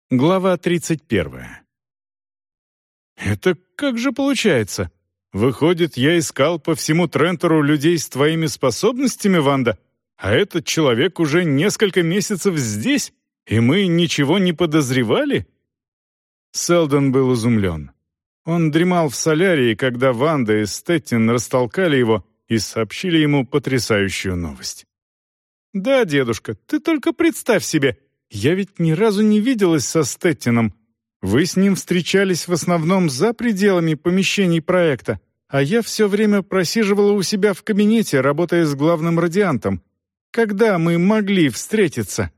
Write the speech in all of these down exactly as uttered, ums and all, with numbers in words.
Глава тридцать первая. «Это как же получается? Выходит, я искал по всему Трентору людей с твоими способностями, Ванда, а этот человек уже несколько месяцев здесь, и мы ничего не подозревали?» Селдон был изумлен. Он дремал в солярии, когда Ванда и Стэттин растолкали его и сообщили ему потрясающую новость. «Да, дедушка, ты только представь себе, я ведь ни разу не виделась со Стэттином. Вы с ним встречались в основном за пределами помещений проекта, а я все время просиживала у себя в кабинете, работая с главным радиантом. Когда мы могли встретиться?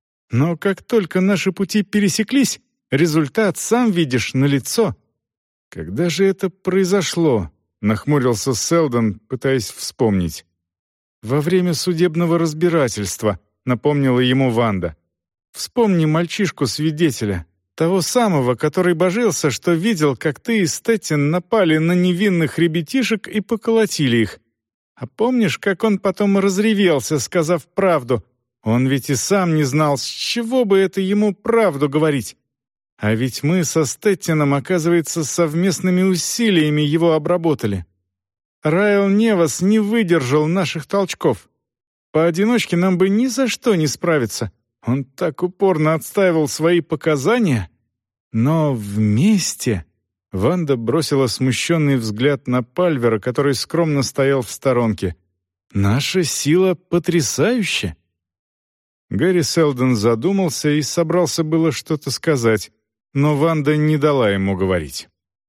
Но как только наши пути пересеклись, результат, сам видишь, налицо». «Когда же это произошло?» — нахмурился Селдон, пытаясь вспомнить. «Во время судебного разбирательства», — напомнила ему Ванда. «Вспомни мальчишку-свидетеля, того самого, который божился, что видел, как ты и Стэттин напали на невинных ребятишек и поколотили их. А помнишь, как он потом разревелся, сказав правду? Он ведь и сам не знал, с чего бы это ему правду говорить. А ведь мы со Стэттином, оказывается, совместными усилиями его обработали. Райл Невас не выдержал наших толчков. Поодиночке нам бы ни за что не справиться. Он так упорно отстаивал свои показания. Но вместе...» Ванда бросила смущенный взгляд на Пальвера, который скромно стоял в сторонке. «Наша сила потрясающая!» Гарри Селдон задумался и собрался было что-то сказать, но Ванда не дала ему говорить.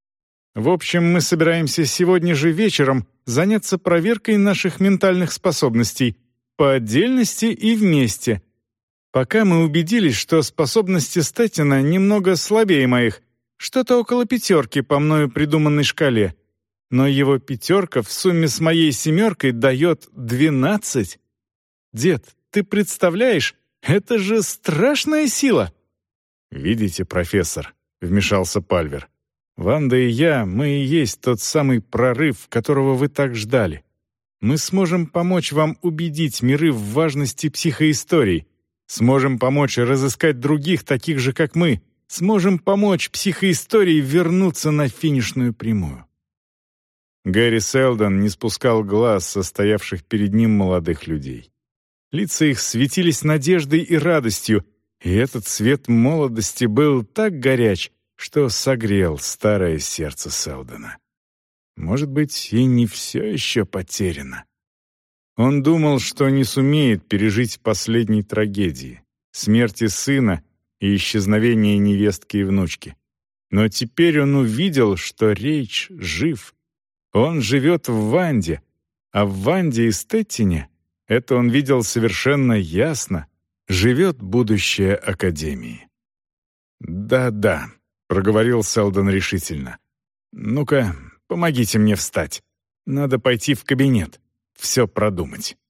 «В общем, мы собираемся сегодня же вечером заняться проверкой наших ментальных способностей по отдельности и вместе. Пока мы убедились, что способности Стэттина немного слабее моих, что-то около пятерки по мною придуманной шкале. Но его пятерка в сумме с моей семеркой дает двенадцать. Дед, ты представляешь, это же страшная сила!» «Видите, профессор», — вмешался Пальвер, «Ванда и я, мы и есть тот самый прорыв, которого вы так ждали. Мы сможем помочь вам убедить миры в важности психоистории, сможем помочь разыскать других, таких же, как мы, сможем помочь психоистории вернуться на финишную прямую». Гарри Селдон не спускал глаз со стоявших перед ним молодых людей. Лица их светились надеждой и радостью, и этот свет молодости был так горяч, что согрел старое сердце Селдона. Может быть, и не все еще потеряно. Он думал, что не сумеет пережить последней трагедии — смерти сына и исчезновения невестки и внучки. Но теперь он увидел, что Рейч жив. Он живет в Ванде, а в Ванде и Стэттине, это он видел совершенно ясно, живет будущее Академии. «Да-да», — проговорил Селдон решительно. «Ну-ка, помогите мне встать. Надо пойти в кабинет, все продумать».